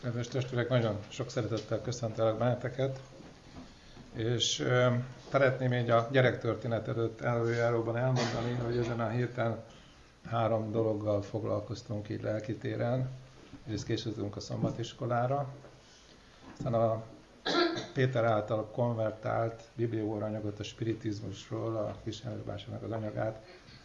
Kedves testvérek, nagyon sok szeretettel köszöntelek benneteket, és szeretném így a gyerektörténet előtt előjáróban elmondani, hogy ezen a héten 3 dologgal foglalkoztunk így lelki téren, és készültünk a szombatiskolára. Aztán a Péter által konvertált bibliaóraanyagot a spiritizmusról, a Kisjelmőbásának az anyagát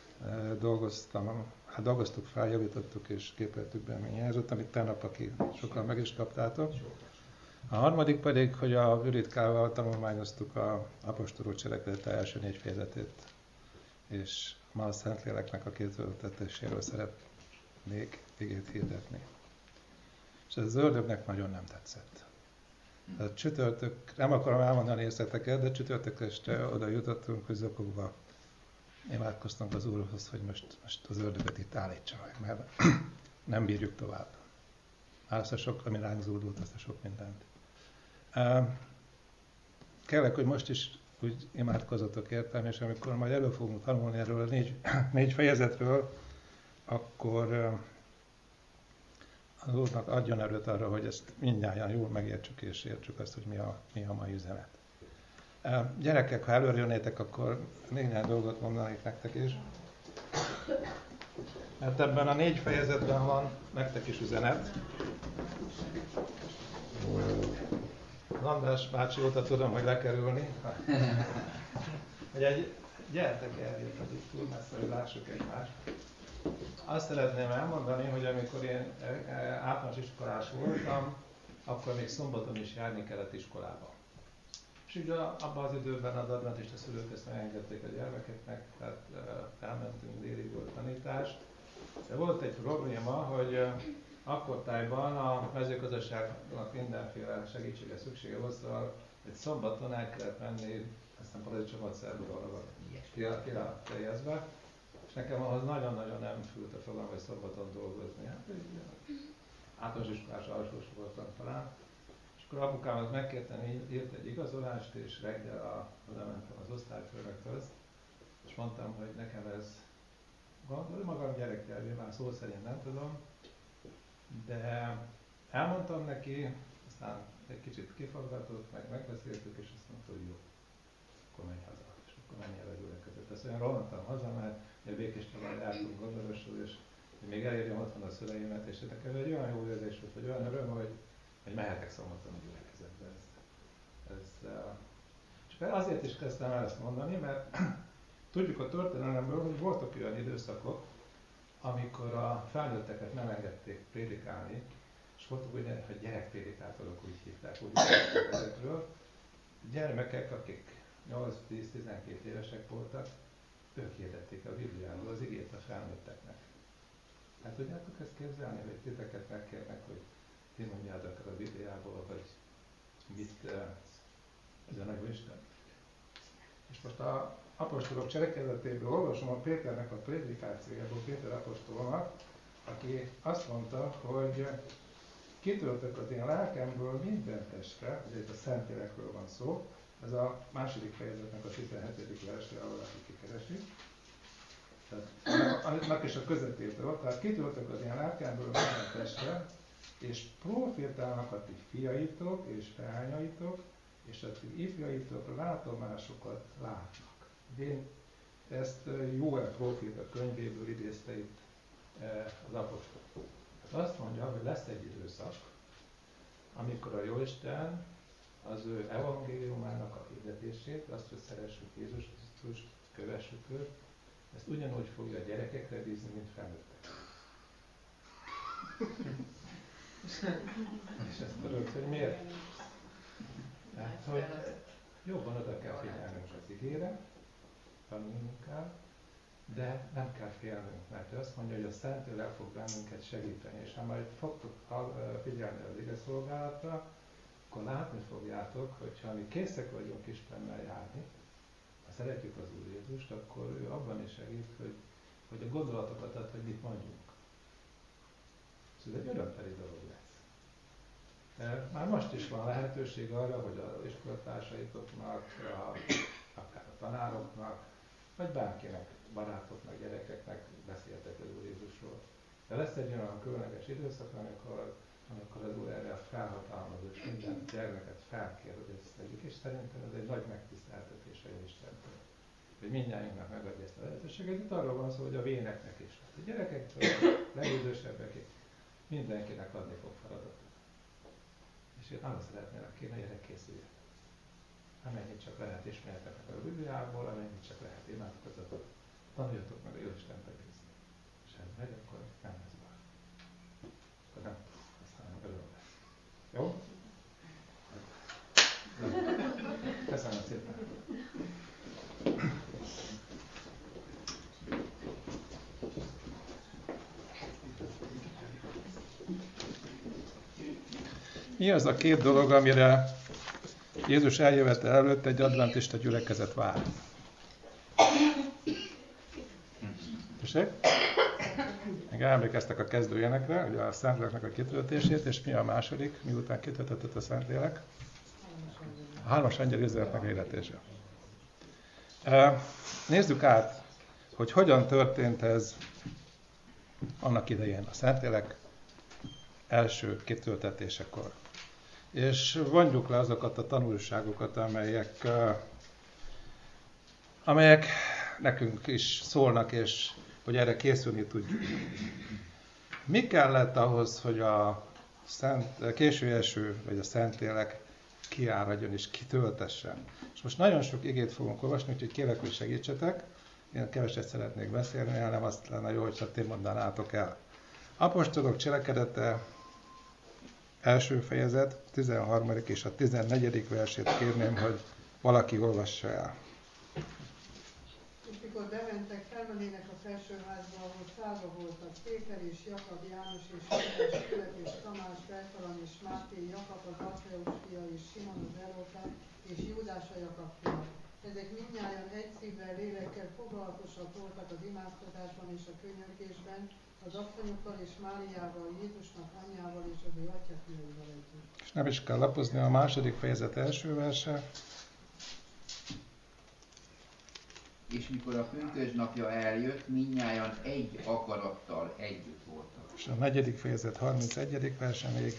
dolgoztuk fel, javítottuk és képeltük be mindjárt, amit tegnap, aki sokan meg is kaptátok. A harmadik pedig, hogy a Vüritkával tanulmányoztuk a apostolok cselekedete első 4 fejezetét, és ma a Szentléleknek a kézzelültetéséről szeretnék igét hirdetni. És ez az ördögnek nagyon nem tetszett. A csütörtök, nem akarom elmondani részleteket, de csütörtök este oda jutottunk, hogy zokogva imádkoztunk az Úrhoz, hogy most az ördögöt itt állítsa meg, mert nem bírjuk tovább. Azt a sok, ami ránk zúdult, azt a sok mindent. Kellek, hogy most is úgy imádkozatok értem, és amikor majd elő fogunk tanulni erről a 4 fejezetről, akkor az Úrnak adjon erőt arra, hogy ezt mindnyájan jól megértsük és értsük azt, hogy mi a mai üzenet. Gyerekek, ha előre jönnétek, akkor néhány dolgot mondanék nektek is. Mert ebben a 4 fejezetben van nektek is üzenet. András bácsi óta tudom, hogy lekerülni. Gyertek eljött, hogy itt túl messze, hogy lássuk egymást. Azt szeretném elmondani, hogy amikor én általános iskolás voltam, akkor még szombaton is járni kellett iskolába. És ugye abban az időben az adventista szülők ezt megengedték a gyermekeknek, tehát elmentünk, délig volt tanítás. De volt egy probléma, hogy akkortájban a mezőgazdaságnak mindenféle segítsége szüksége volt, szóval egy szombaton el kellett menni, aztán paradicsomot szerbúról királyezve, és nekem ahhoz nagyon-nagyon nem fült a fogam, hogy szombaton dolgozni. Hát általános iskolás alsós voltam talán. És akkor apukám az megkértem, írt egy igazolást, és reggel oda mentem az osztályfőnökhöz, és mondtam, hogy nekem ez gondolom, magam gyereknyelvű, már szó szerint nem tudom, de elmondtam neki, aztán egy kicsit kifaggatott, megbeszéltük, és azt mondta, hogy jó, akkor menj haza, és akkor menj el a gyülekezet. Ezt olyan rohantam haza, mert a Békéscsabán jártunk Gondorosul, és még elérjem otthon a szüleimet, és nekem egy olyan jó érzés volt, vagy olyan öröm, hogy mehetek szombaton a gyülekezetbe. És azért is kezdtem el ezt mondani, mert tudjuk a történelemből, hogy voltak olyan időszakok, amikor a felnőtteket nem engedték prédikálni, és voltak olyan, hogy gyerekprédikátorok úgy hívták, úgy ezekről. Gyermekek, akik 8-10-12 évesek voltak, ők hirdették a Bibliából az igét a felnőtteknek. Hát tudjátok ezt képzelni, hogy titeket megkérnek, hogy ti mondjátok el a Bibliából, hogy mit üzen a Isten. És most a apostolok cselekedetéből olvasom a Péternek a prédikációjából, Péter apostolnak, aki azt mondta, hogy kitöltök az én lelkemből minden testre, ugye itt a Szentlélekről van szó, ez a második fejezetnek a 17. versre, ahol aki kikeresi. Annak is a közepétől, tehát kitöltök az én lelkemből minden testre, és profétálnak a ti fiaitok és leányaitok, és a ti ifjaitok látomásokat látnak. Én ezt Jóel próféta könyvéből idézte itt az apostol. Hát azt mondja, hogy lesz egy időszak, amikor a Jóisten az ő evangéliumának a hirdetését, azt, hogy szeressük Jézus Krisztust, kövessük őt, ezt ugyanúgy fogja a gyerekekre bízni, mint felnőttek. És ezt tudod, hogy miért? Hát, hogy jobban oda kell figyelnünk az igére, tanulnunk kell, de nem kell félnünk, mert ő azt mondja, hogy a Szentlélek fog bennünket segíteni, és ha majd fogtok figyelni az ige szolgálatra, akkor látni fogjátok, hogy ha mi készek vagyunk Istennel járni, ha szeretjük az Úr Jézust, akkor ő abban is segít, hogy a gondolatokat ad, hogy mit mondjunk. Ez egy örömteli dolog lesz. Már most is van lehetőség arra, hogy az iskolatársaitoknak, akár a tanároknak, vagy bárkinek, barátoknak, gyerekeknek beszéltek az Úr Jézusról. De lesz egy olyan különleges időszak, amikor amikor az Úr erre felhatalmaz, és minden gyermeket felkér, hogy ezt tegyük, és szerintem ez egy nagy megtiszteltetés a Istentől, hogy mindnyájunknak megadja ezt a lehetőséget. Itt arról van szó, hogy a véneknek is, a gyerekektől, a legidősebbekig, mindenkinek adni fog feladatot. És én arra szeretnélek kérni, hogy erre készüljek. Amennyit csak lehet ismerjetek meg a Bibliából, amennyit csak lehet imádkozzatok, tanuljatok meg a Jóistent egészen. És ha ez megy, akkor nem lesz baj. Akkor nem, aztán öröm lesz. Jó? Köszönöm szépen. Mi az a két dolog, amire Jézus eljövetel előtt egy adventista gyülekezet vár? Tessék? Még emlékeztek a kezdőjénekre, ugye a Szentléleknek a kitöltését, és mi a második, miután kitöltött a Szentlélek? A hármas angyal üzenetnek a hirdetése. Nézzük át, hogy hogyan történt ez annak idején a Szentlélek első kitöltetésekor. És vonjuk le azokat a tanulságokat, amelyek nekünk is szólnak, és hogy erre készülni tudjuk. Mi kellett ahhoz, hogy a késő eső, vagy a Szentlélek kiáradjon és kitöltessen? És most nagyon sok igét fogunk olvasni, úgyhogy kérlek, hogy segítsetek. Én keveset szeretnék beszélni, hanem azt lenne jó, hogyha ti mondanátok el. Apostolok cselekedete, első fejezet, 13. és a 14. versét kérném, hogy valaki olvassa el. És mikor bementek, felmennének a felsőházba, ahol szállva voltak Péter és Jakab, János és József, Fülöp és Tamás, Bertalan és Máté, Jakab az Alfeus fia és Simon az Zelóta és Júdás a Jakab fia. Ezek mindnyájan egy szívvel, lélekkel foglalatosak voltak az imádkozásban és a könyörgésben, az asszonyokkal és Máriával, Jézusnak anyjával és az ő atyafiaival együtt. És nem is kell lapozni, a második fejezet első verse. És mikor a pünkösdnapja eljött, mindnyájan egy akarattal együtt voltak. És a negyedik fejezet 31. verse még.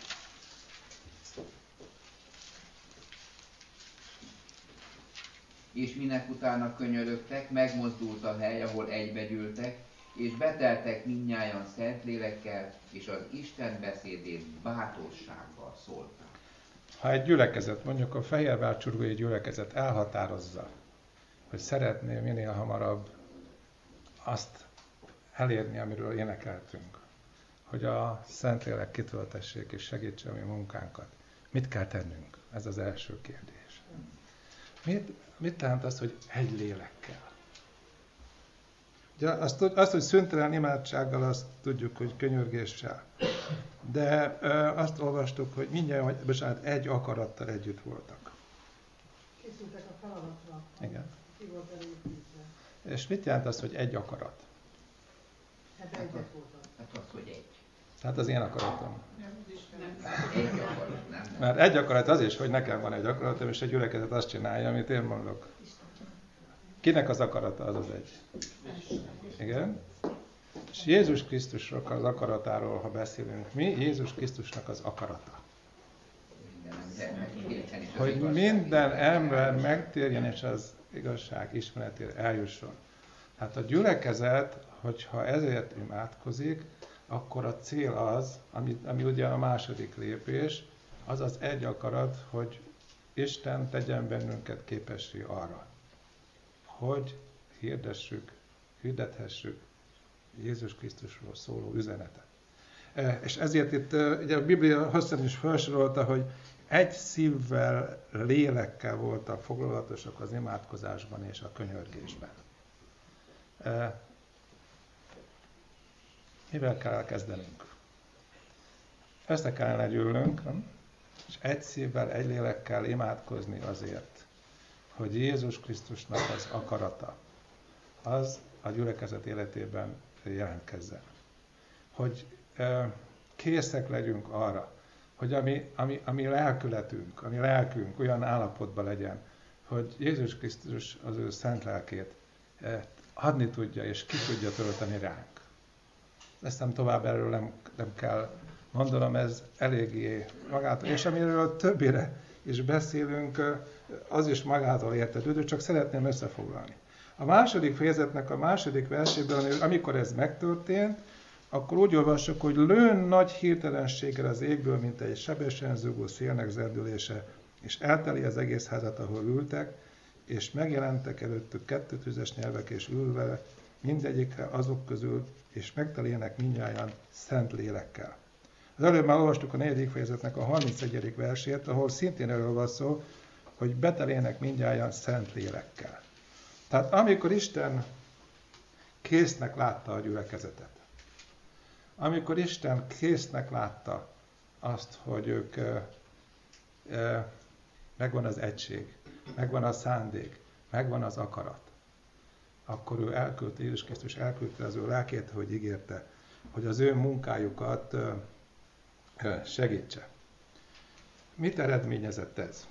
És minek utána könyörögtek, megmozdult a hely, ahol egybegyűltek, és beteltek mindnyájan Szentlélekkel, és az Isten beszédét bátorsággal szóltak. Ha egy gyülekezet, mondjuk a fehérvárcsurgói gyülekezet elhatározza, hogy szeretné minél hamarabb azt elérni, amiről énekeltünk, hogy a Szentlélek kitöltessék és segítse a mi munkánkat. Mit kell tennünk? Ez az első kérdés. Mit jelent az, hogy egy lélekkel? Ugye azt, hogy szüntelen imádsággal, azt tudjuk, hogy könyörgéssel. De azt olvastuk, hogy mindjárt egy akarattal együtt voltak. Készültek a feladatra. Igen. Ki volt elépítve. És mit jelent az, hogy egy akarat? Ebbe egyet voltak. Hát az, hogy egy. Tehát az én akaratom. Egy akarat, nem? Mert egy akarat az is, hogy nekem van egy akaratom, és egy gyülekezet azt csinálja, amit én mondok. Kinek az akarata az az egy? Igen? És Jézus Krisztusnak az akaratáról, ha beszélünk, mi Jézus Krisztusnak az akarata? Hogy minden ember megtérjen, és az igazság ismeretére eljusson. Hát a gyülekezet, hogyha ezért imádkozik, akkor a cél az, ami ugye a második lépés, az az egy akarat, hogy Isten tegyen bennünket képessé arra, hogy hirdethessük Jézus Krisztusról szóló üzenetet. És ezért itt ugye a Biblia hosszan is felsorolta, hogy egy szívvel, lélekkel voltak foglalatosak az imádkozásban és a könyörgésben. Mivel kell elkezdenünk? Össze kellene gyűlnünk, nem? És egy szívvel, egy lélekkel imádkozni azért, hogy Jézus Krisztusnak az akarata, az a gyülekezet életében jelentkezzen. Hogy készek legyünk arra, hogy ami lelkületünk, ami lelkünk olyan állapotban legyen, hogy Jézus Krisztus az ő szent lelkét adni tudja és ki tudja tölteni ránk. Aztán tovább erről nem kell Gondolom ez eléggé magától, és amiről többire is beszélünk, az is magától értetődő, csak szeretném összefoglalni. A második fejezetnek a második verséből, amikor ez megtörtént, akkor úgy olvassuk, hogy lőn nagy hirtelenséggel az égből, mint egy sebesen zúgó szélnek zerdülése, és elteli az egész házat, ahol ültek, és megjelentek előttük 2 tüzes nyelvek, és ülve mindegyikre azok közül, és megteljenek mindnyájan szent lélekkel. Az előbb már olvastuk a 4. fejezetnek a 31. versét, ahol szintén erről van szó, hogy betelének mindnyájan szent lélekkel. Tehát amikor Isten késznek látta a gyülekezetet, amikor Isten késznek látta azt, hogy ők megvan az egység, megvan a szándék, megvan az akarat, akkor ő elküldte, Jézus Krisztus elküldte az ő lelkét, hogy ígérte, hogy az ő munkájukat segítse. Mit eredményezett ez?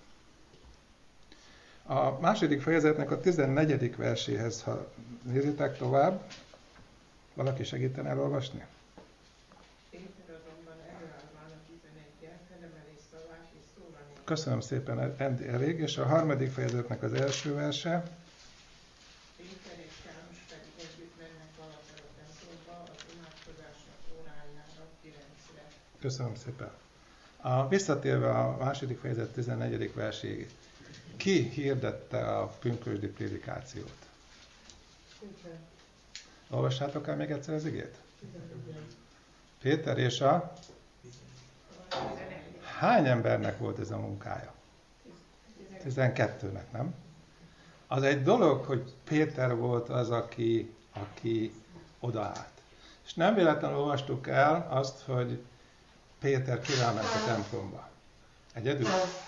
A második fejezetnek a 14. verséhez, ha nézitek tovább, valaki segítene elolvasni? Péter azonban előállván a 11-jel felemeli szavát és szólani. Köszönöm szépen, elég. És a 3. fejezetnek az első verse. Péter és János pedig együtt mennek valahogy a templomba az imádkozásnak órájára 9-re. Köszönöm szépen. Visszatérve a második fejezet 14. verséig. Ki hirdette a pünkösdi prédikációt? Péter. Olvassátok el még egyszer az igét? Igen. Péter és a... Hány embernek volt ez a munkája? 12-nek, nem? Az egy dolog, hogy Péter volt az, aki odaállt. És nem véletlenül olvastuk el azt, hogy Péter királyment a templomba. Egyedül.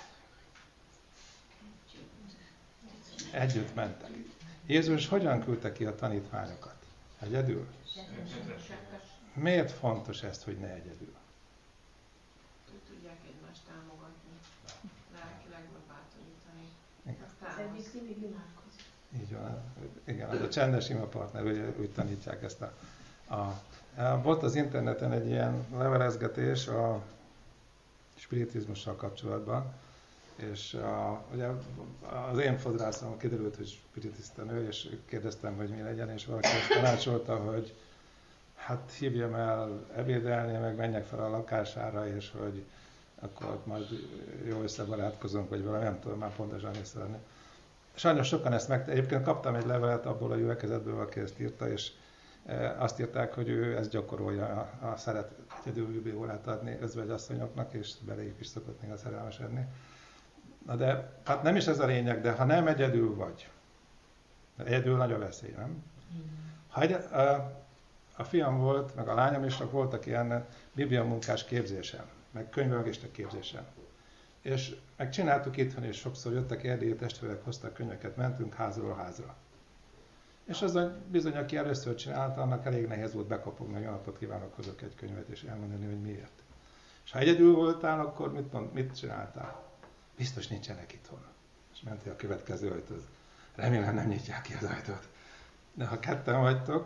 Együtt mentek. Jézus hogyan küldte ki a tanítványokat? Egyedül? Miért fontos ez, hogy ne egyedül? Tudják egymást támogatni, lelkileg megbátorítani. Az egyik mindig imádkozik. Így van. Igen, az a csendes imapartner, úgy tanítják ezt volt az interneten egy ilyen levelezgetés a spiritizmussal kapcsolatban, és ugye az én fodrászom kiderült, hogy spiritista nő, és kérdeztem, hogy mi legyen, és valaki azt tanácsolta, hogy hát hívjam el ebédelni, meg menjek fel a lakására, és hogy akkor majd jó összebarátkozunk, vagy valami, nem tudom már pontosan észrevenni. Sajnos sokan ezt egyébként kaptam egy levelet abból a gyülekezetből, aki ezt írta, és azt írták, hogy ő ezt gyakorolja, szeret egyedül órát adni özvegyasszonyoknak, és beléjük is szokott néha szerelmesedni. Na de, hát nem is ez a lényeg, de ha nem egyedül vagy, egyedül nagy a veszély, nem? Ha a fiam volt, meg a lányom is, voltak ilyen bibliamunkás képzésen, meg könyvelőgéstek képzésen. És megcsináltuk itthon, és sokszor jöttek erdélyi testvérek, hoztak könyveket, mentünk házról házra. És az a bizony, aki először csinálta, annak elég nehéz volt bekapogni, hogy jó napot kívánok, hozok egy könyvet, és elmondani, hogy miért. És ha egyedül voltál, akkor mit csináltál? Biztos nincsenek itthon. És mentél a következő ajtóhoz. Remélem nem nyitják ki az ajtót. De ha ketten vagytok,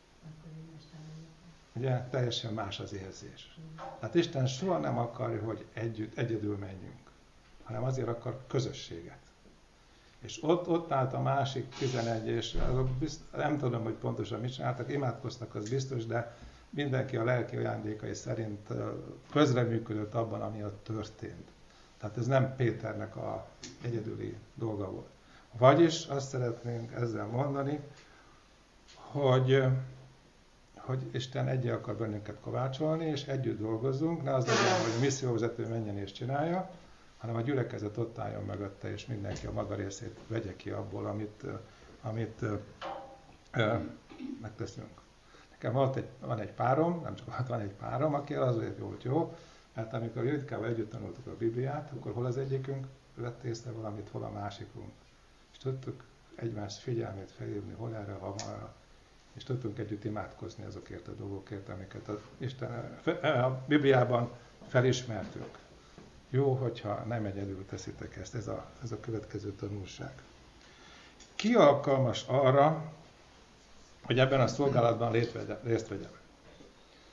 ugye teljesen más az érzés. Tehát Isten soha nem akarja, hogy egyedül menjünk, hanem azért akar közösséget. És ott állt a másik 11, és azok nem tudom, hogy pontosan mit csináltak, imádkoztak, az biztos, de mindenki a lelki ajándékai szerint közreműködött abban, ami ott történt. Tehát ez nem Péternek a egyedüli dolga volt. Vagyis azt szeretnénk ezzel mondani, hogy Isten egyé akar bennünket kovácsolni, és együtt dolgozzunk, ne az legyen, hogy a misszióvezető menjen és csinálja, hanem a gyülekezet ott álljon mögötte, és mindenki a maga részét vegye ki abból, amit megteszünk. Nekem van egy párom, nem csak van egy párom, aki azért volt jó, mert amikor Judikával együtt tanultuk a Bibliát, akkor hol az egyikünk vett észre valamit, hol a másikunk. És tudtuk egymás figyelmét felhívni, hol erre, ha arra, és tudtunk együtt imádkozni azokért a dolgokért, amiket a Bibliában felismertünk. Jó, hogyha nem egyedül teszitek ezt, ez a következő tanulság. Ki alkalmas arra, hogy ebben a szolgálatban részt vegyem?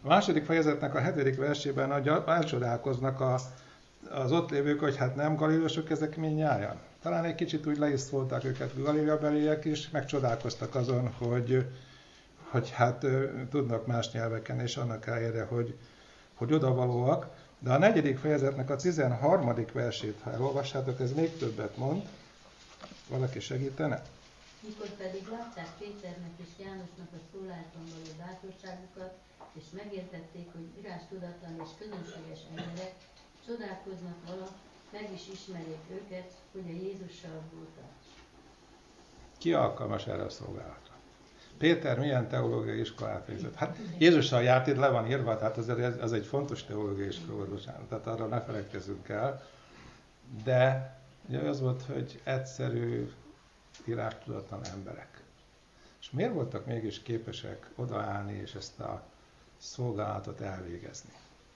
A második fejezetnek a 7. versében elcsodálkoznak az ott lévők, hogy hát nem galileusok ezek mindnyájan. Talán egy kicsit úgy le is szólták őket galilea-beliek is, megcsodálkoztak azon, hogy hát tudnak más nyelveken, és annak ellenére, hogy odavalóak. De a 4. fejezetnek a 13. versét, ha elolvassátok, ez még többet mond. Valaki segítene? Mikor pedig látták Péternek és Jánosnak a szólásban való bátorságukat, és megértették, hogy írástudatlan és közönséges emberek, csodálkoznak vala, meg is ismerjék őket, hogy a Jézussal voltak. Ki alkalmas erre a szolgálatra? Péter milyen teológiai iskolát végzett? Hát Jézussal járt, itt le van írva, tehát ez egy fontos teológiai iskola, tehát arra ne feledkezzünk el. De ugye az volt, hogy egyszerű, írástudatlan emberek. És miért voltak mégis képesek odaállni és ezt a szolgálatot elvégezni?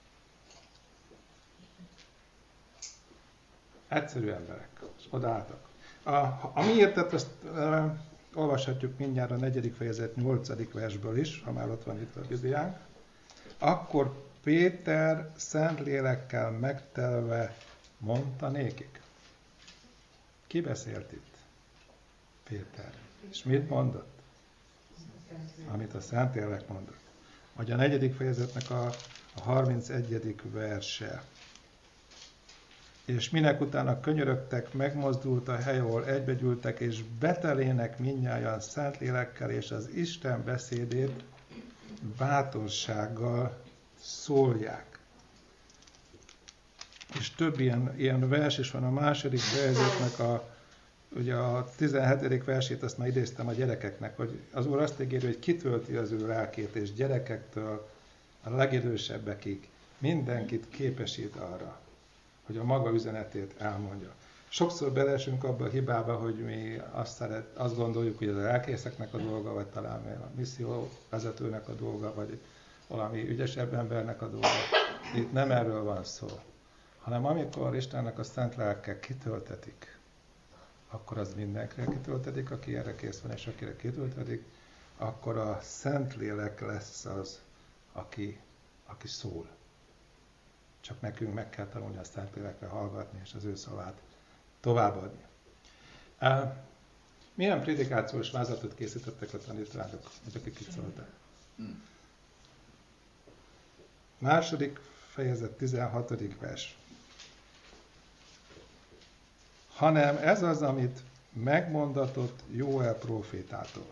Egyszerű emberek, és odaálltak. A miértet azt olvashatjuk mindjárt a 4. fejezet 8. versből is, ha már ott van itt a Bibliánk. Akkor Péter Szentlélekkel megtelve mondta nékik. Ki beszélt itt? Péter. És mit mondott? Amit a Szentlélek mondott. Vagy a 4. fejezetnek a 31. verse. És minek utána könyörögtek, megmozdult a hely, ahol egybegyűltek, és betelének mindnyájan Szentlélekkel, és az Isten beszédét bátorsággal szólják. És több ilyen vers is van. A 2. fejezetnek ugye a 17. versét azt már idéztem a gyerekeknek, hogy az Úr azt ígéri, hogy kitölti az ő lelkét, és gyerekektől a legidősebbekig mindenkit képesít arra, hogy a maga üzenetét elmondja. Sokszor beleesünk abba a hibába, hogy mi azt gondoljuk, hogy az lelkészeknek a dolga, vagy talán a misszió vezetőnek a dolga, vagy valami ügyesebb embernek a dolga. Itt nem erről van szó, hanem amikor Istennek a szent lelke kitöltetik, akkor az mindenkire kitöltetik, aki erre kész van, és akire kitöltetik, akkor a Szentlélek lesz az, aki szól. Csak nekünk meg kell tanulni a Szentlélekre hallgatni, és az ő szavát továbbadni. Milyen prédikációs vázatot készítettek a tanítványok, hogy akik itt szóltak? 2. fejezet 16. vers. Hanem ez az, amit megmondatott Jóel prófétától.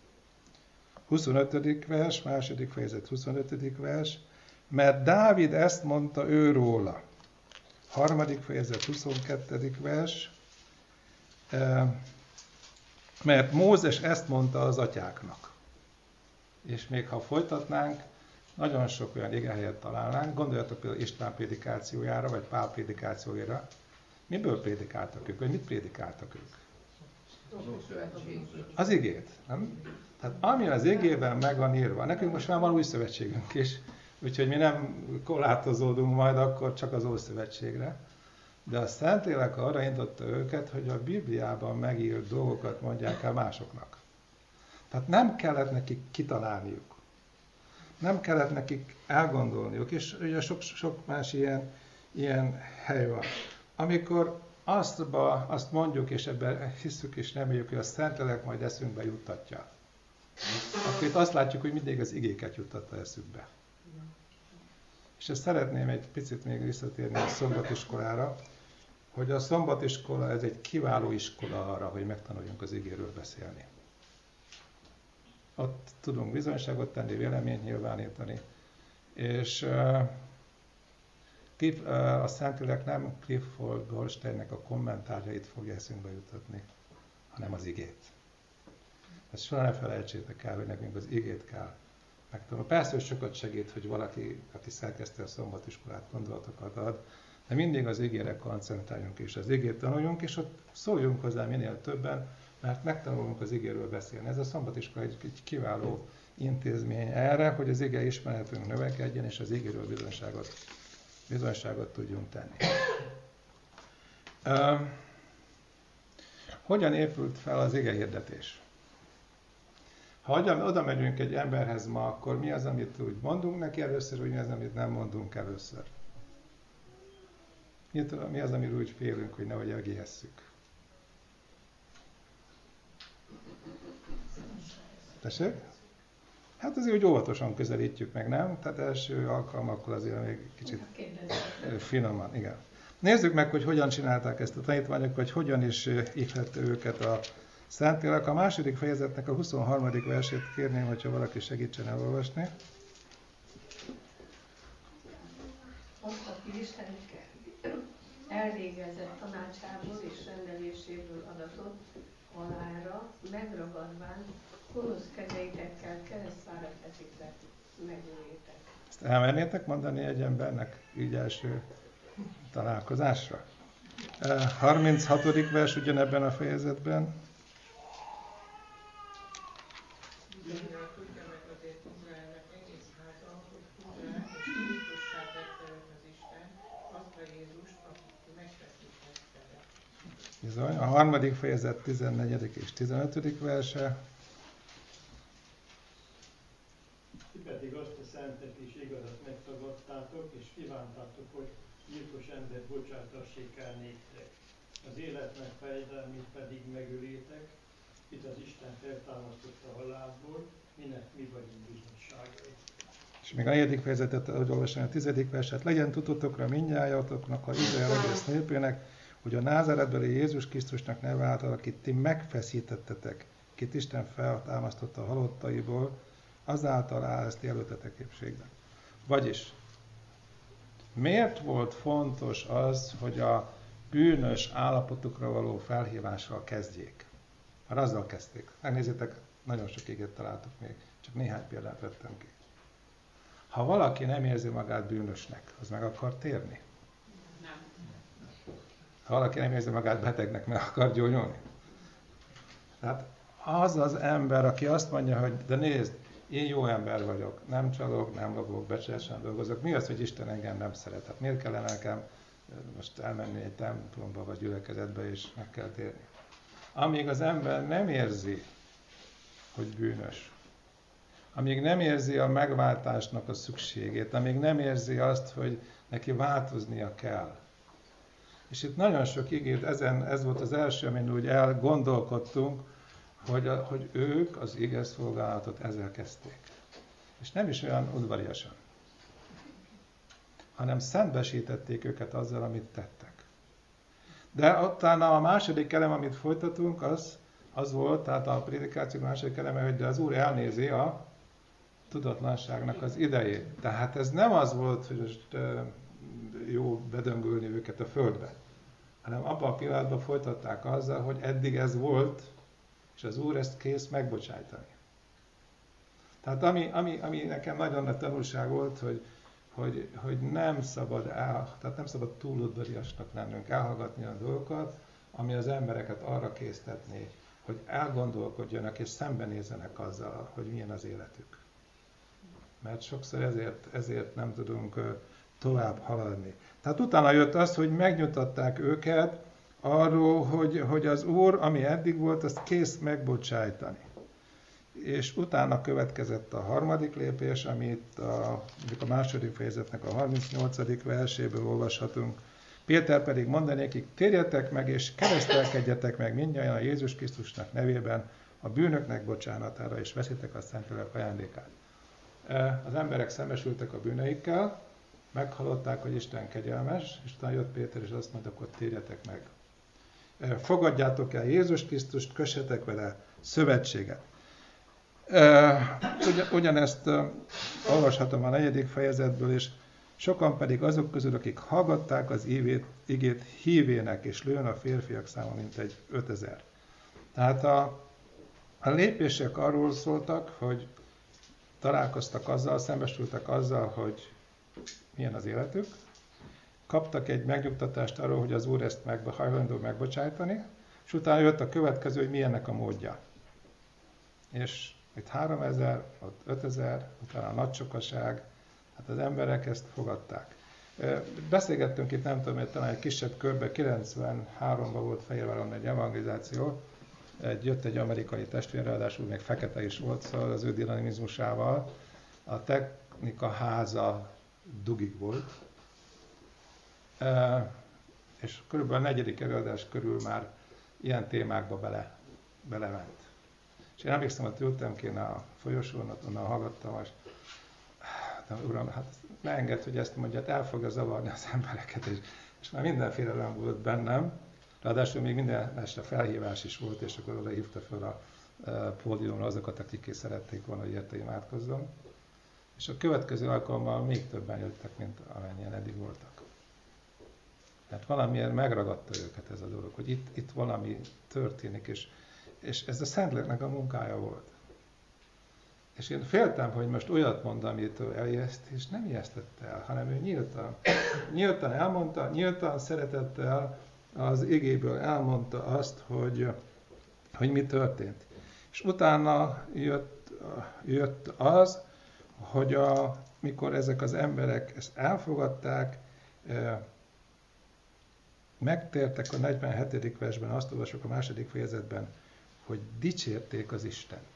25. vers, 2. fejezet 25. vers, mert Dávid ezt mondta ő róla. 3. fejezet 22. vers, mert Mózes ezt mondta az atyáknak. És még ha folytatnánk, nagyon sok olyan igehelyet találnánk. Gondoljatok például István prédikációjára, vagy Pál prédikációjára. Miből prédikáltak ők, vagy mit prédikáltak ők? Az igét, nem? Tehát ami az igében meg van írva, nekünk most már van új szövetségünk is, úgyhogy mi nem korlátozódunk majd akkor csak az Ószövetségre, de a Szentlélek arra indította őket, hogy a Bibliában megírt dolgokat mondják el másoknak. Tehát nem kellett nekik kitalálniuk. Nem kellett nekik elgondolniuk, és ugye sok más ilyen hely van. Amikor azt mondjuk, és ebben hiszük és reméljük, hogy a Szentlélek majd eszünkbe juttatja, akkor itt azt látjuk, hogy mindig az igéket juttatta eszükbe. És ezt szeretném egy picit még visszatérni a szombatiskolára, hogy a szombatiskola ez egy kiváló iskola arra, hogy megtanuljunk az igéről beszélni. Ott tudunk bizonyságot tenni, véleményt nyilvánítani, és a Szentlélek nem Clifford Goldsteinnek a kommentárjait fogja eszünkbe jutatni, hanem az igét. Ezt soha ne felejtsétek el, hogy nekünk az igét kell megtanulni. Persze, hogy sokat segít, hogy valaki, aki szerkeszti a szombatiskolát, gondolatokat ad, de mindig az igére koncentráljunk, és az igét tanuljunk, és ott szóljunk hozzá minél többen, mert megtanulunk az igéről beszélni. Ez a szombatiskola egy kiváló intézmény erre, hogy az ige ismeretünk növekedjen, és az igéről bizonyságot tudjunk tenni. Hogyan épült fel az ige hirdetés? Ha oda megyünk egy emberhez ma, akkor mi az, amit úgy mondunk neki először, vagy mi az, amit nem mondunk először? Mi az, amiről úgy félünk, hogy nehogy elgéhesszük? Tessék? Hát azért úgy óvatosan közelítjük meg, nem? Tehát első alkalmakkor azért még kicsit finoman, igen. Nézzük meg, hogy hogyan csinálták ezt a tanítványok, vagy hogyan is ihlette őket a Szentlélek. A második fejezetnek a 23. versét kérném, hogyha valaki segítsen elolvasni. Azt, aki Istennek elvégezett tanácsából és rendeléséből adatot halára, megragadván, gonosz kezeitekkel keresztvára teszitek, megöljétek. Ezt elmernétek mondani egy embernek így első találkozásra? 36. vers ugyanebben a fejezetben. Tudja meg azért Izraelnek egész háza, hogy Úrrá és Krisztussá tette őt az Isten, azt a Jézust, akit megfeszítettetek. Bizony. A harmadik fejezet 14. és 15. verse. Ti pedig azt a szentet és igazat megtagadtátok, és kívántátok, hogy gyilkos embert bocsátassék el néktek. Az életnek fejdelmét pedig megölétek, itt az Isten feltámasztotta a halálból, minek mi vagyunk bizonyságai. És még a 4. fejezetet, ahogy olvasom, a 10. verset. Legyen tudotokra mindnyájatoknak, a Izrael egész népének, hogy a Názáretbeli Jézus Krisztusnak neve által, akit ti megfeszítettetek, akit Isten feltámasztotta a halottaiból, azáltal áll ezt előttetek épségben. Vagyis, miért volt fontos az, hogy a bűnös állapotukra való felhívással kezdjék? Már azzal kezdték. Megnézzétek, nagyon sok igét találtuk még, csak néhány példát vettem ki. Ha valaki nem érzi magát bűnösnek, az meg akar térni? Nem. Ha valaki nem érzi magát betegnek, meg akar gyógyulni? Tehát az az ember, aki azt mondja, hogy de nézd, én jó ember vagyok, nem csalok, nem lopok, becsületesen dolgozok. Mi az, hogy Isten engem nem szeret? Hát miért kellene nekem most elmenni egy templomba vagy gyülekezetbe, és meg kell térni? Amíg az ember nem érzi, hogy bűnös, amíg nem érzi a megváltásnak a szükségét, amíg nem érzi azt, hogy neki változnia kell. És itt nagyon sok igét, ez volt az első, amin úgy elgondolkodtunk, hogy ők az ige szolgálatot ezzel kezdték. És nem is olyan udvariasan, hanem szentbesítették őket azzal, amit tettek. De utána a második elem, amit folytatunk, az volt, tehát a prédikáció második eleme, hogy az Úr elnézi a tudatlanságnak az idejét. Tehát ez nem az volt, hogy most jó bedöngölni őket a földbe, hanem abban a pillanatban folytatták azzal, hogy eddig ez volt, és az Úr ezt kész megbocsájtani. Tehát ami nekem nagyon nagy tanulság volt, hogy nem szabad tehát nem szabad túl udvariasnak lennünk, elhallgatni a dolgokat, ami az embereket arra késztetné, hogy elgondolkodjanak és szembenézzenek azzal, hogy milyen az életük. Mert sokszor ezért nem tudunk tovább haladni. Tehát utána jött az, hogy megnyugtatták őket arról, hogy az Úr, ami eddig volt, azt kész megbocsájtani. És utána következett a harmadik lépés, amit a második fejezetnek a 38. verséből olvashatunk. Péter pedig mondanékik, térjetek meg és keresztelkedjetek meg mindnyájan a Jézus Krisztusnak nevében a bűnöknek bocsánatára, és veszitek a Szentlélek ajándékát. Az emberek szembesültek a bűneikkel, meghallották, hogy Isten kegyelmes, és utána jött Péter, és azt mondta, akkor térjetek meg. Fogadjátok el Jézus Krisztust, kössetek vele szövetséget. Ugyanezt olvashatom a 4. fejezetből is, sokan pedig azok közül, akik hallgatták az igét hívének, és lőn a férfiak száma mintegy 5000. Tehát a lépések arról szóltak, hogy találkoztak azzal, szembesültek azzal, hogy milyen az életük, kaptak egy megnyugtatást arról, hogy az Úr ezt hajlandó megbocsájtani, és utána jött a következő, hogy milyennek a módja. És itt 3000, ott 5000, utána a nagy sokaság, hát az emberek ezt fogadták. Beszélgettünk itt, nem tudom, talán egy kisebb körben, 93-ban volt Fehérváron egy evangelizáció, jött egy amerikai testvér, ráadásul még fekete is volt, szóval az ő dinamizmusával. A technika háza dugig volt, és körülbelül a 4. előadás körül már ilyen témákba belement. És én emlékszem, hogy ültem kéne a folyosón, onnan hallgattam, és uram, hát ne engedd, hogy ezt mondja, hát el fogja zavarni az embereket, és már minden félelem volt bennem, ráadásul még minden este felhívás is volt, és akkor oda hívta fel a pódiumra azokat, akik szerették volna, hogy érte imádkozzon. És a következő alkalommal még többen jöttek, mint amennyien eddig voltak. Tehát valamiért megragadta őket ez a dolog, hogy itt valami történik, és ez a Szentléleknek a munkája volt. És én féltem, hogy most olyat mond, amitől elijeszt, és nem ijesztette el, hanem ő nyíltan elmondta, nyíltan szeretettel az igéből elmondta azt, hogy mi történt. És utána jött az, hogy mikor ezek az emberek ezt elfogadták, megtértek a 47. versben, azt olvasok a 2. fejezetben, hogy dicsérték az Istent.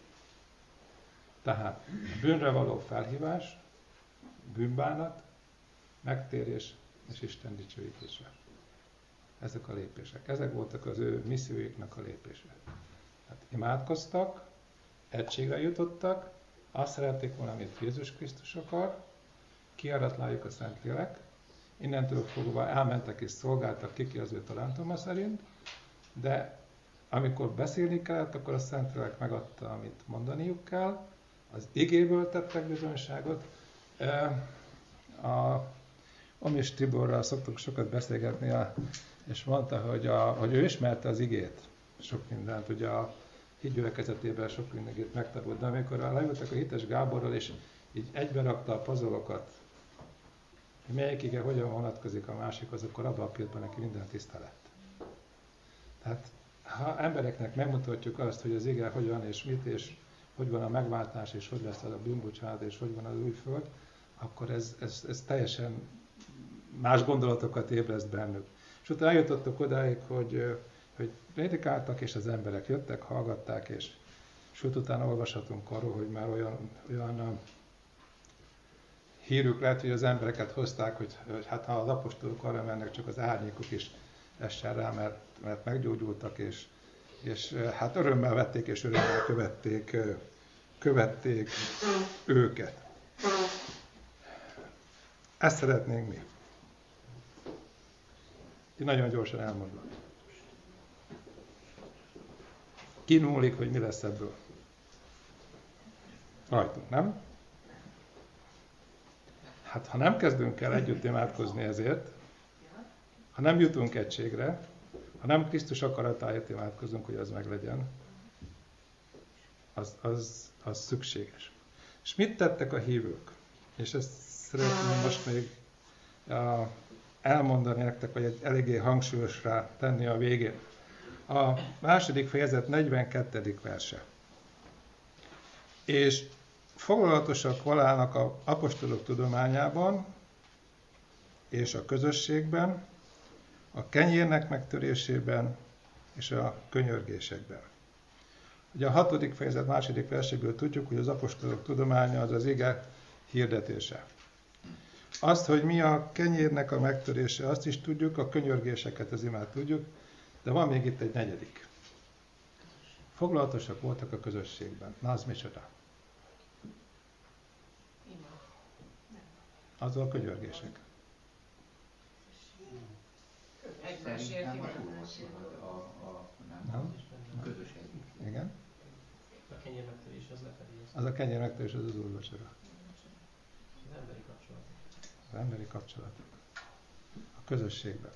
Tehát bűnre való felhívás, bűnbánat, megtérés és Isten dicsőítése. Ezek a lépések. Ezek voltak az ő misszióiknak a lépése. Tehát imádkoztak, egységre jutottak, azt szerették volna, amit Jézus Krisztus akar, kiaratláljuk a Szentlélek, innentől fogva elmentek és szolgáltak ki az ő talentuma szerint, de amikor beszélni kellett, akkor a Szentlélek megadta, amit mondaniuk kell, az igéből tettek bizonyságot. A Omis Tiborral szoktunk sokat beszélgetni, és mondta, hogy ő ismerte az igét, sok mindent, ugye a hídgyülekezetében sok mindent megtanult, de amikor leültek a Hites Gáborral, és így egybe rakta a puzzle-okat, hogy melyik ige hogyan vonatkozik a másikhoz, akkor abban a pillanatban neki minden tiszta lett. Tehát ha embereknek megmutatjuk azt, hogy az ige hogyan és mit, és hogy van a megváltás, és hogy lesz az a bűnbocsánat, és hogy van az új föld, akkor ez teljesen más gondolatokat ébreszt bennük. És utána eljutottak odáig, hogy prédikáltak, és az emberek jöttek, hallgatták, és utána olvashatunk arról, hogy már olyan hírük lett, hogy az embereket hozták, hogy hát ha az apostolok arra mennek, csak az árnyékok is essen rá, mert meggyógyultak, és hát örömmel vették, és örömmel követték őket. Ezt szeretnénk mi. Én nagyon gyorsan elmondom. Ki múlik, hogy mi lesz ebből? Rajtunk, nem? Hát ha nem kezdünk el együtt imádkozni ezért, ha nem jutunk egységre, ha nem Krisztus akaratáért imádkozunk, hogy az meglegyen, az szükséges. És mit tettek a hívők? És ezt szeretném most még elmondani nektek, vagy eléggé hangsúlyosra tenni a végén. A 2. fejezet 42. verse. És foglalatosak válnak az apostolok tudományában és a közösségben, a kenyérnek megtörésében és a könyörgésekben. Ugye a 6. fejezet 2. verséből tudjuk, hogy az apostolok tudománya az az ige hirdetése. Azt, hogy mi a kenyérnek a megtörése, azt is tudjuk, a könyörgéseket, az imát tudjuk, de van még itt egy 4. Foglalatosak voltak a közösségben. Na, az micsoda? Az a könyörgések. Szerintem nem? Közös együtt. Igen? A kenyér megtörés az lefelé. Az a kenyér megtörés, az úrvacsora. Az emberi kapcsolatok. Az emberi kapcsolatok. A közösségben.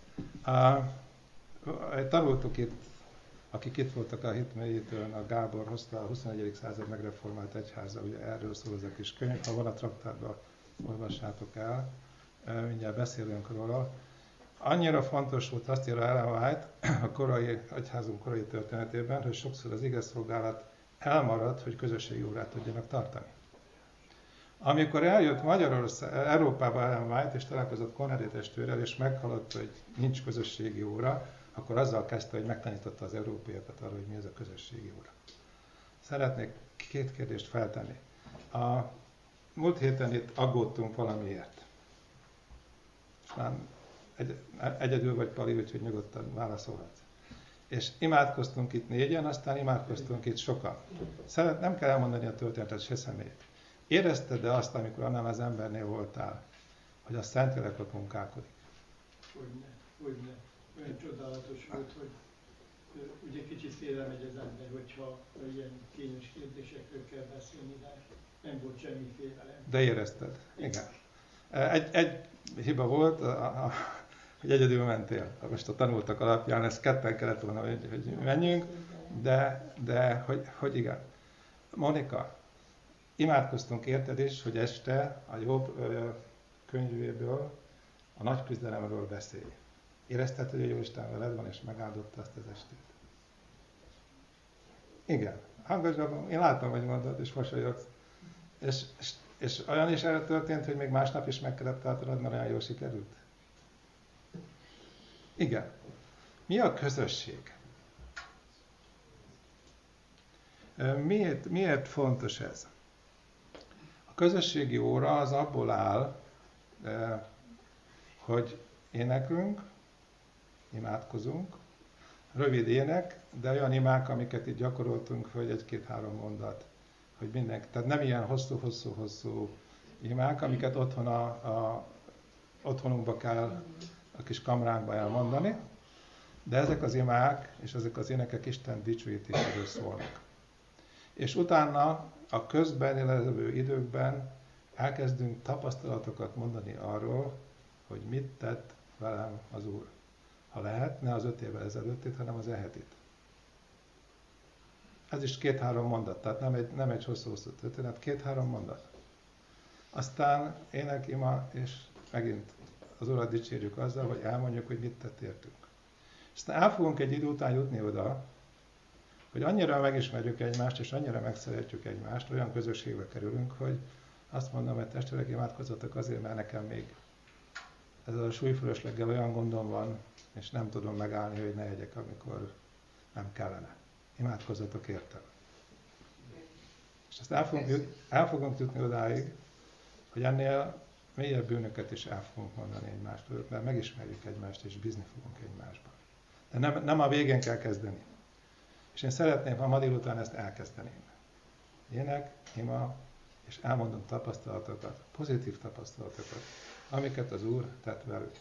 Tanultuk itt, akik itt voltak a hitmélyétől, a Gábor hozta a 21. század megreformált egyháza, ugye erről szól ez a kis könyv, ha van a traktátban, olvassátok el, mindjárt beszélünk róla. Annyira fontos volt, azt írja Ellen White a korai egyházunk korai történetében, hogy sokszor az igeszolgálat elmarad, hogy közösségi órát tudjanak tartani. Amikor eljött Európába Ellen White, és találkozott Corneli testvérrel, és meghallotta, hogy nincs közösségi óra, akkor azzal kezdte, hogy megtanította az európaiakat arra, hogy mi ez a közösségi óra. Szeretnék 2 kérdést feltenni. A múlt héten itt aggódtunk valamiért. És már egyedül vagy, Pali, úgyhogy nyugodtan válaszolhatsz. És imádkoztunk itt 4-en, aztán imádkoztunk itt sokan. Nem kell elmondani a történetet, se személyt. Érezted-e azt, amikor annál az embernél voltál, hogy a Szentlélek ott munkálkodik? Hogyne. Olyan csodálatos volt, hogy ugye kicsit félre megy az ember, hogyha ilyen kényes kérdésekről kell beszélni, de nem volt semmi félelem. De érezted? Igen. Egy hiba volt, hogy egyedül mentél. Most a tanultak alapján, ezt ketten kellett volna, hogy menjünk, de hogy igen. Monika, imádkoztunk érted is, hogy este a Jobb könyvéből, a nagy küzdelemről beszélj. Érezted, hogy a Jóisten veled van, és megáldotta azt az estét? Igen. Hangosabban, én látom, hogy mondod, és mosolyogsz. És olyan is erre történt, hogy még másnap is meg kellett tartanod, mert olyan jól sikerült? Igen. Mi a közösség? Miért fontos ez? A közösségi óra az abból áll, hogy éneklünk, imádkozunk, rövid ének, de olyan imák, amiket itt gyakoroltunk, hogy 1-2-3 mondat, hogy mindenki. Tehát nem ilyen hosszú imák, amiket otthon otthonunkba kell a kis kamránkba elmondani, de ezek az imák és ezek az énekek Isten dicsőítéséről szólnak. És utána a közben levő időkben elkezdünk tapasztalatokat mondani arról, hogy mit tett velem az Úr. Ha lehet, ne az 5 évvel ezelőttét, hanem az ehetit. Ez is 2-3 mondat, tehát nem egy hosszú történet, 2-3 mondat. Aztán ének, ima, és megint az Urat dicsérjük azzal, hogy elmondjuk, hogy mit tett értünk. Aztán el fogunk egy idő után jutni oda, hogy annyira megismerjük egymást, és annyira megszeretjük egymást, olyan közösségbe kerülünk, hogy azt mondom, hogy testvérek, imádkozzatok azért, mert nekem még ezzel a súlyfölösleggel olyan gondom van, és nem tudom megállni, hogy ne egyek, amikor nem kellene. Imádkozzatok értem. És ezt el fogunk jutni odáig, hogy ennél mélyebb bűnöket is el fogunk mondani egymástól, mert megismerjük egymást, és bízni fogunk egymásban. De nem a végén kell kezdeni. És én szeretném, ha ma délután ezt elkezdeném. Ének, ima, és elmondom tapasztalatokat, pozitív tapasztalatokat, amiket az Úr tett velük.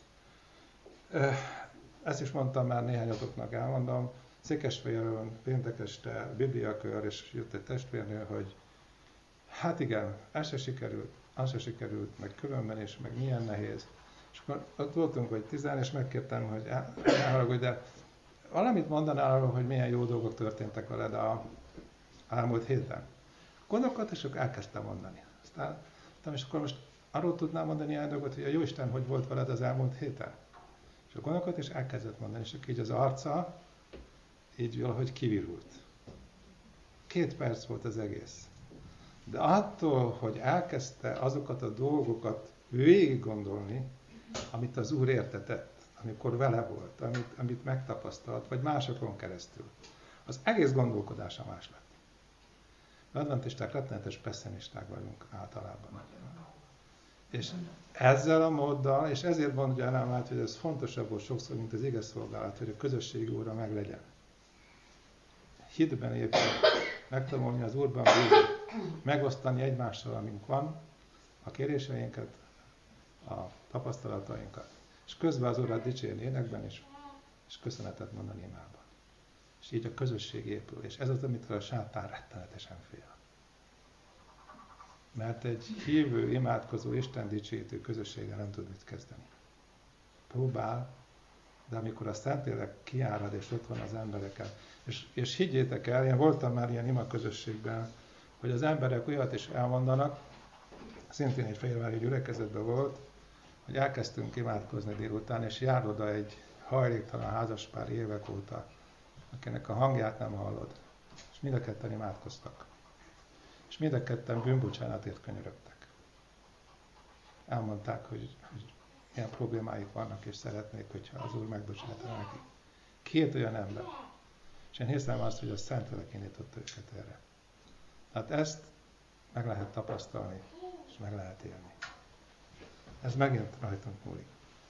Ezt is mondtam már, néhányatoknak elmondom. Székesfehérvárron péntek este bibliakör, és jött egy testvérnő, hogy hát igen, ez se sikerült, meg különben is, meg milyen nehéz. És akkor ott voltunk, hogy 10, és megkértem, hogy elharagudj, de valamit mondanál arról, hogy milyen jó dolgok történtek veled a elmúlt héten. Gondolkodt, és akkor elkezdtem mondani. Aztán és akkor most arról tudnám mondani ilyen dolgot, hogy a Jóisten hogy volt veled az elmúlt héten. És akkor gondolkodt, és elkezdett mondani, és akkor így az arca így valahogy kivirult. 2 perc volt az egész. De attól, hogy elkezdte azokat a dolgokat végig gondolni, amit az Úr értetett, amikor vele volt, amit megtapasztalt, vagy másokon keresztül, az egész gondolkodása más lett. Adventisták rettenetes pessimisták vagyunk általában. És ezzel a móddal, és ezért mondja el, hogy ez fontosabb volt sokszor, mint az igezszolgálat, hogy a közösségi óra meglegyen. Hitben épül, megtanulni az Úrban bízni, megosztani egymással, amink van, a kéréseinket, a tapasztalatainkat. És közben az Urat dicsérni énekben is, és köszönetet mondani imában. És így a közösség épül. És ez az, amitől a sátán rettenetesen fél. Mert egy hívő, imádkozó, Isten dicsőítő közösséggel nem tud mit kezdeni. Próbál, de amikor a Szentlélek kiárad, és ott van az emberekkel, és higgyétek el, én voltam már ilyen imaközösségben, hogy az emberek olyat is elmondanak, szintén egy fehérvári gyülekezetben volt, hogy elkezdtünk imádkozni délután, és jár oda egy hajléktalan házaspár évek óta, akinek a hangját nem hallod. És mind a ketten imádkoztak. És mind a ketten bűnbocsánatért könyörögtek. Elmondták, hogy ilyen problémáik vannak, és szeretnék, hogyha az Úr megbocsátaná nekik. 2 olyan ember. És én hiszem azt, hogy a Szentlélek indította őket erre. Tehát ezt meg lehet tapasztalni, és meg lehet élni. Ez megint rajtunk múlik.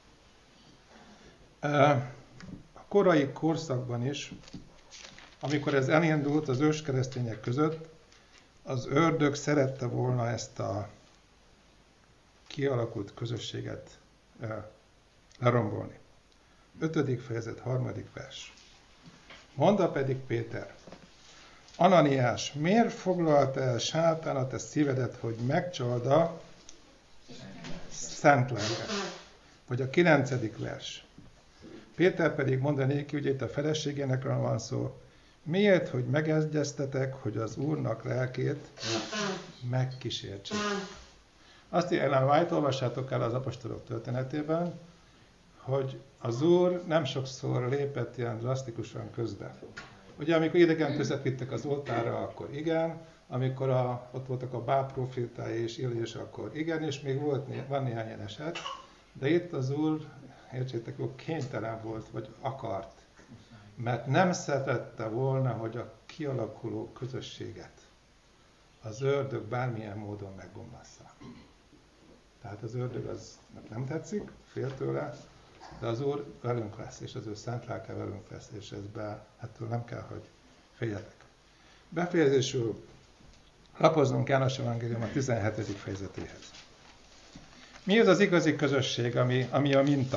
A korai korszakban is, amikor ez elindult az őskeresztények között, az ördög szerette volna ezt a kialakult közösséget lerombolni. 5. fejezet, 3. vers. Mondta pedig Péter: Ananiás, miért foglalta el sátán a te szívedet, hogy megcsald a szent lelket? Vagy a 9. vers. Péter pedig mondta neki, hogy itt a feleségének van szó, miért, hogy megegyeztetek, hogy az Úrnak lelkét megkísértsék. Azt Ellen White, olvassátok el az apostolok történetében, hogy az Úr nem sokszor lépett ilyen drasztikusan közbe. Ugye amikor idegen tüzet vittek az oltárra, akkor igen, amikor ott voltak a Bál profétái és Éliás, akkor igen, és még van néhány ilyen eset, de itt az Úr, értsétek, hogy kénytelen volt, vagy akart, mert nem szerette volna, hogy a kialakuló közösséget az ördög bármilyen módon megbomlassza. Tehát az ördög az nem tetszik, fél tőle, de az Úr velünk lesz, és az ő szent lelke velünk lesz, és ettől nem kell, hogy féljetek. Befejezésül lapoznunk János Evangélium a 17. fejezetéhez. Mi az az igazi közösség, ami a minta?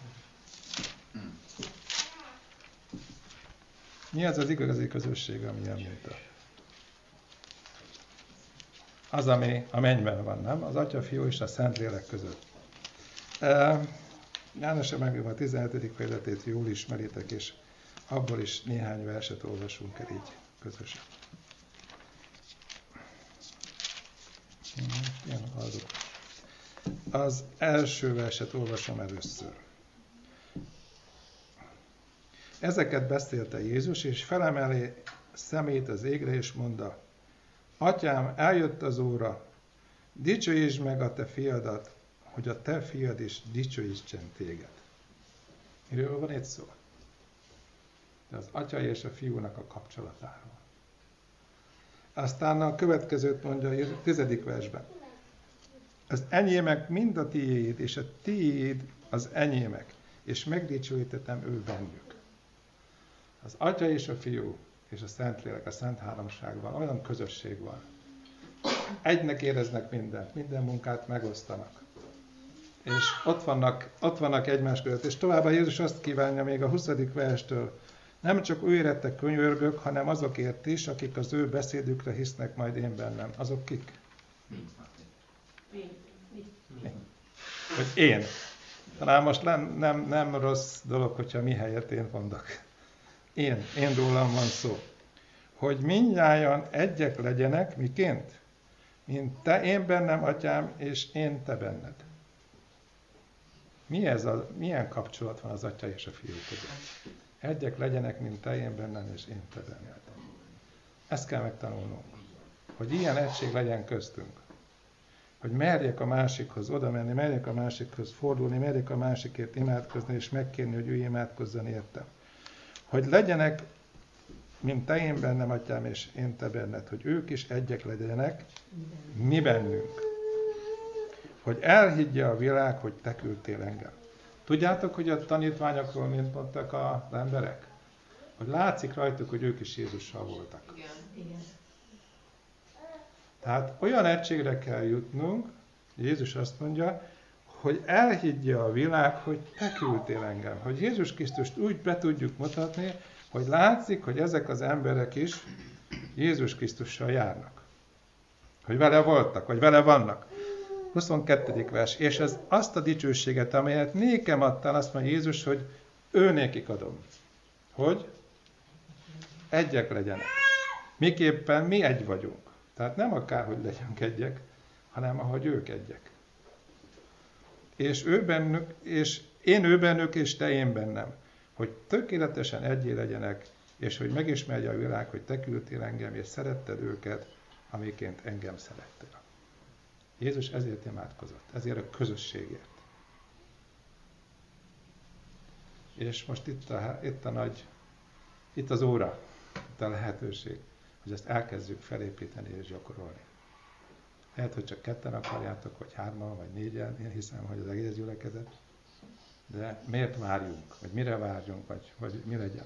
Mi az az igazi közösség, ami a minta? Az, ami a mennyben van, nem? Az Atya, Fiú és a Szentlélek között. János Evangélium a 17. fejezetét jól ismeritek, és abból is néhány verset olvasunk el így közösen. Az első verset olvasom először. Ezeket beszélte Jézus, és felemeli szemét az égre, és mondta: Atyám, eljött az óra, dicsőítsd meg a te fiadat, hogy a te fiad is dicsőítsen téged. Miről van itt szó? De az atya és a fiúnak a kapcsolatáról. Aztán a következőt mondja a 10. versben. Az enyémek mind a tiéd, és a tiéd az enyémek, és megdicsőítettem ő bennük. Az atya és a fiú és a Szentlélek, a Szent Háromságban olyan közösség van. Egynek éreznek mindent, minden munkát megosztanak. És ott vannak egymás között. És továbbá Jézus azt kívánja még a 20. verstől, nem csak ő érettek könyörgök, hanem azokért is, akik az ő beszédükre hisznek majd én bennem. Azok kik? Hogy én. Talán most nem rossz dolog, hogyha mi helyett én mondok. Én rólam van szó. Hogy mindnyájan egyek legyenek, miként? Mint te én bennem, atyám, és én te benned. Milyen kapcsolat van az atya és a fiú között? Egyek legyenek, mint te én bennem, és én te benned. Ezt kell megtanulnunk. Hogy ilyen egység legyen köztünk. Hogy merjek a másikhoz oda menni, merjek a másikhoz fordulni, merjek a másikért imádkozni, és megkérni, hogy ő imádkozzon értem. Hogy legyenek, mint te én bennem, atyám, és én te benned, hogy ők is egyek legyenek, mi bennünk. Hogy elhiggye a világ, hogy te küldtél engem. Tudjátok, hogy a tanítványokról mint mondtak az emberek? Hogy látszik rajtuk, hogy ők is Jézussal voltak. Igen. Tehát olyan egységre kell jutnunk, Jézus azt mondja, hogy elhiggye a világ, hogy te küldtél engem. Hogy Jézus Krisztust úgy be tudjuk mutatni, hogy látszik, hogy ezek az emberek is Jézus Krisztussal járnak. Hogy vele voltak, vagy vele vannak. 22. vers. És ez azt a dicsőséget, amelyet nékem adtál, azt mondja Jézus, hogy ő nékik adom. Hogy? Egyek legyenek. Miképpen mi egy vagyunk. Tehát nem akár, hogy legyünk egyek, hanem ahogy ők egyek. És én ő bennük, és te én bennem. Hogy tökéletesen egyé legyenek, és hogy megismerje a világ, hogy te küldtél engem, és szeretted őket, amiként engem szerettél. Jézus ezért imádkozott, ezért a közösségért. És most itt az óra, itt a lehetőség, hogy ezt elkezdjük felépíteni és gyakorolni. Lehet, hogy csak 2 akarjátok, vagy 3, vagy 4-en, én hiszem, hogy az egész gyülekezet. De miért várjunk, vagy mire várjunk, vagy mi legyen?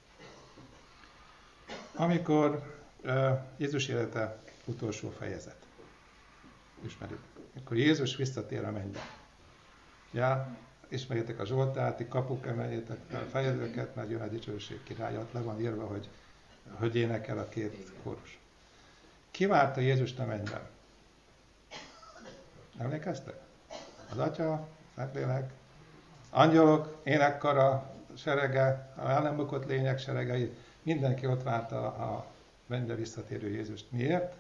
Amikor Jézus élete utolsó fejezet. Ismerik. Akkor Jézus visszatér a mennybe. Ja, ismerjétek a Zsoltárt, kapuk, emeljétek fel fejedőket, mert jön a dicsőség királya. Le van írva, hogy énekel a 2 kórus. Ki várta Jézust a mennyben? Emlékeztek? Az Atya, Szentlélek, angyalok, énekkara, serege, a el nem bukott lények seregei, mindenki ott várta a mennybe visszatérő Jézust. Miért?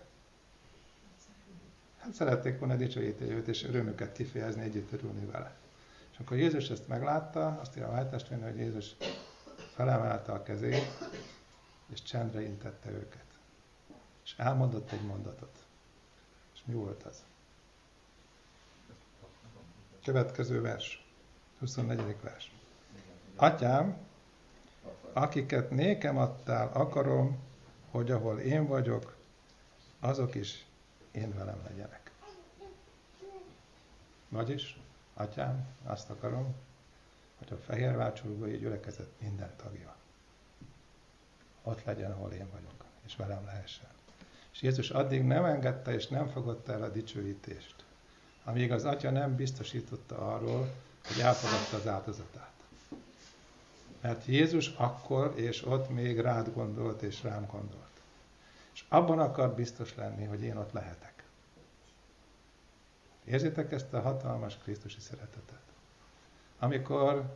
Hát szerették volna dicsőíteni őt, és örömüket kifejezni, együtt örülni vele. És akkor Jézus ezt meglátta, azt írja a vájtestvérnő, hogy Jézus felemelte a kezét, és csendre intette őket. És elmondott egy mondatot. És mi volt az? Következő vers. 24. vers. Atyám, akiket nékem adtál, akarom, hogy ahol én vagyok, azok is én velem legyenek. Vagyis, Atyám, azt akarom, hogy a Fehérvárcsurgói gyülekezet minden tagja ott legyen, ahol én vagyok, és velem lehessen. És Jézus addig nem engedte és nem fogadta el a dicsőítést, amíg az Atya nem biztosította arról, hogy elfogadta az áldozatát. Mert Jézus akkor és ott még rád gondolt és rám gondolt. És abban akar biztos lenni, hogy én ott lehetek. Érzitek ezt a hatalmas krisztusi szeretetet? Amikor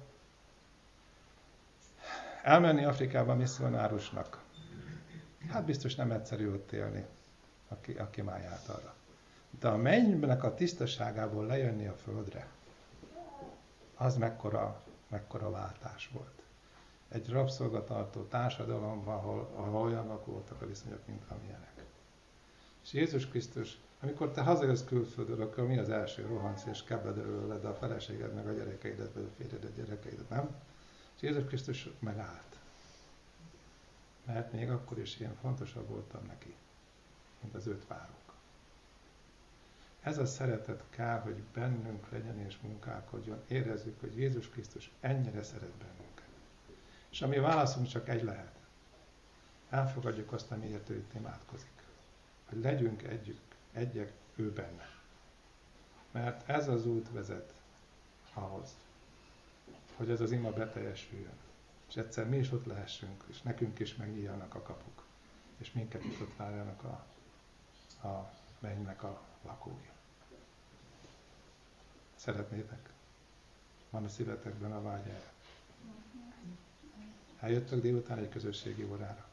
elmenni Afrikába misszionárusnak, hát biztos nem egyszerű ott élni, aki már járt arra. De a mennynek a tisztaságából lejönni a földre, az mekkora váltás volt. Egy rabszolgatartó társadalomban, ahol olyanok voltak a viszonyok, mint amilyenek. És Jézus Krisztus, amikor te hazajössz külföldről, akkor mi az első? Rohansz és kebled előled a feleséged, meg a gyerekeidet, vagy a férjedet, gyerekeidet, nem? És Jézus Krisztus megállt. Mert még akkor is én fontosabb voltam neki, mint az 5 várok. Ez a szeretet kár, hogy bennünk legyen és munkálkodjon. Érezzük, hogy Jézus Krisztus ennyire szeret bennünket. És a mi válaszunk csak egy lehet. Elfogadjuk azt, amiért ő itt imádkozik. Hogy legyünk egyek ő benne. Mert ez az út vezet ahhoz, hogy ez az ima beteljesüljön. És egyszer mi is ott lehessünk, és nekünk is megnyíljanak a kapuk. És minket is ott várjanak a mennynek a lakói. Szeretnétek? Van a szívetekben a vágy erre? Eljöttök délután egy közösségi órára?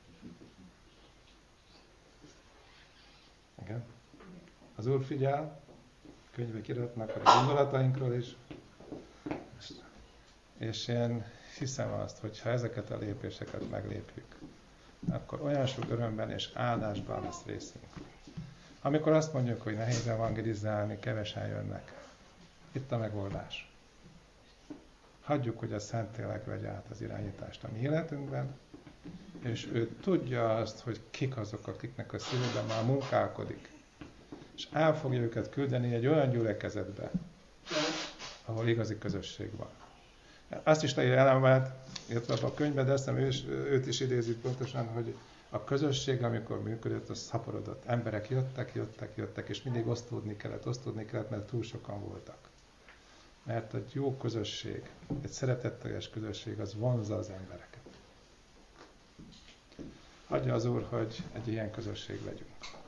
Igen? Az Úr figyel, könyvek iratnak a gondolatainkról is, és én hiszem azt, hogy ha ezeket a lépéseket meglépjük, akkor olyan sok örömben és áldásban lesz részünk. Amikor azt mondjuk, hogy nehéz evangelizálni, kevesen jönnek, itt a megoldás. Hagyjuk, hogy a Szentlélek vegye át az irányítást a mi életünkben, és ő tudja azt, hogy kik azok, akiknek a szívében már munkálkodik. És el fogja őket küldeni egy olyan gyülekezetbe, ahol igazi közösség van. Azt is leírja Ellen illetve a könyvben, de azt hiszem őt is idézik pontosan, hogy a közösség, amikor működött, az szaporodott. Emberek jöttek, és mindig osztódni kellett, mert túl sokan voltak. Mert egy jó közösség, egy szeretetteljes közösség, az vonzza az embereket. Adja az Úr, hogy egy ilyen közösség legyünk.